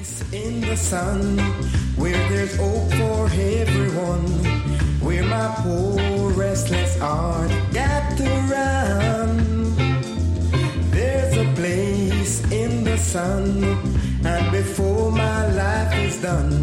In the sun, where there's hope for everyone, where my poor restless heart got to run. There's a place in the sun, and before my life is done,